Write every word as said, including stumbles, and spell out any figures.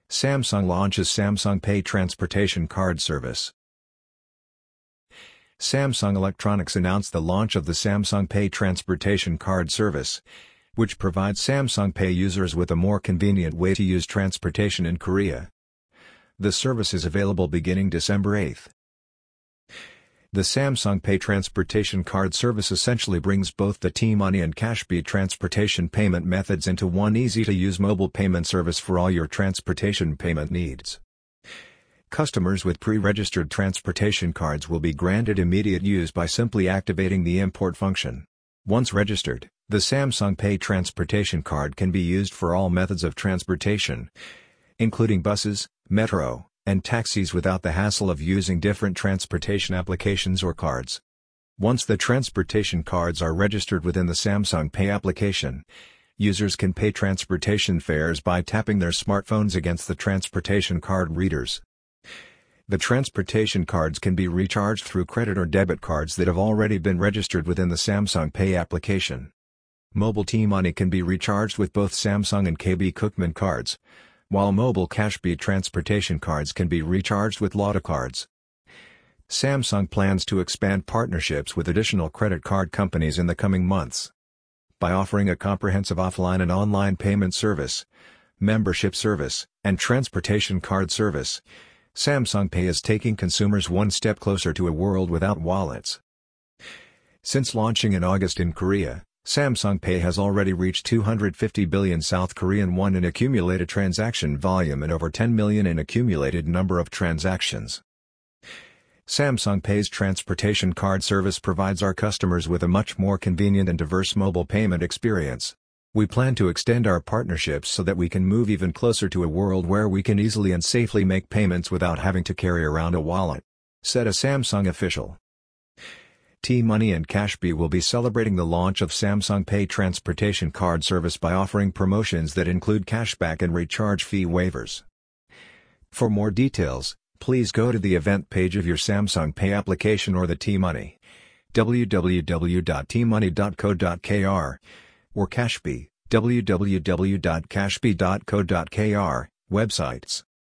Samsung launches Samsung Pay transportation card service. Samsung Electronics announced the launch of the Samsung Pay transportation card service, which provides Samsung Pay users with a more convenient way to use transportation in Korea. The service is available beginning December eighth. The Samsung Pay transportation card service essentially brings both the T-Money and Cashby transportation payment methods into one easy-to-use mobile payment service for all your transportation payment needs. Customers with pre-registered transportation cards will be granted immediate use by simply activating the import function. Once registered, the Samsung Pay transportation card can be used for all methods of transportation, including buses, metro, and taxis without the hassle of using different transportation applications or cards. Once the transportation cards are registered within the Samsung Pay application, users can pay transportation fares by tapping their smartphones against the transportation card readers. The transportation cards can be recharged through credit or debit cards that have already been registered within the Samsung Pay application. Mobile T-Money can be recharged with both Samsung and K B Cookman cards, while mobile Cashby transportation cards can be recharged with Lada cards. Samsung plans to expand partnerships with additional credit card companies in the coming months. By offering a comprehensive offline and online payment service, membership service, and transportation card service, Samsung Pay is taking consumers one step closer to a world without wallets. Since launching in August in Korea, Samsung Pay has already reached two hundred fifty billion South Korean won in accumulated transaction volume and over ten million in accumulated number of transactions. Samsung Pay's transportation card service provides our customers with a much more convenient and diverse mobile payment experience. We plan to extend our partnerships so that we can move even closer to a world where we can easily and safely make payments without having to carry around a wallet, said a Samsung official. T-Money and Cashby will be celebrating the launch of Samsung Pay transportation card service by offering promotions that include cashback and recharge fee waivers. For more details, please go to the event page of your Samsung Pay application or the T-Money w w w dot t money dot co dot k r or Cashby w w w dot cashby dot co dot k r websites.